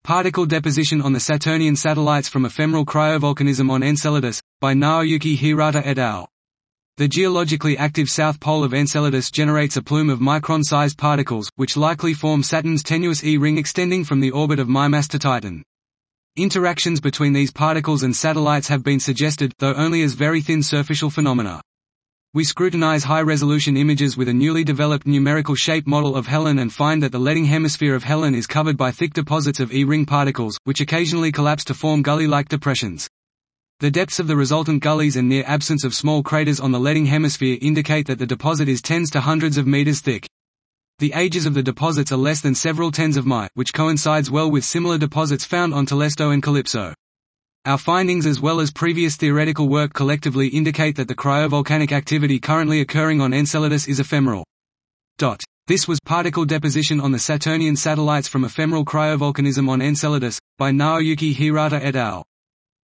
Particle deposition on the Saturnian satellites from ephemeral cryovolcanism on Enceladus, by Naoyuki Hirata et al. The geologically active south pole of Enceladus generates a plume of micron-sized particles, which likely form Saturn's tenuous E-ring extending from the orbit of Mimas to Titan. Interactions between these particles and satellites have been suggested, though only as very thin superficial phenomena. We scrutinize high-resolution images with a newly developed numerical shape model of Helen and find that the leading hemisphere of Helen is covered by thick deposits of E-ring particles, which occasionally collapse to form gully-like depressions. The depths of the resultant gullies and near absence of small craters on the leading hemisphere indicate that the deposit is tens to hundreds of meters thick. The ages of the deposits are less than several tens of miles, which coincides well with similar deposits found on Telesto and Calypso. Our findings as well as previous theoretical work collectively indicate that the cryovolcanic activity currently occurring on Enceladus is ephemeral. This was Particle deposition on the Saturnian satellites from ephemeral cryovolcanism on Enceladus, by Naoyuki Hirata et al.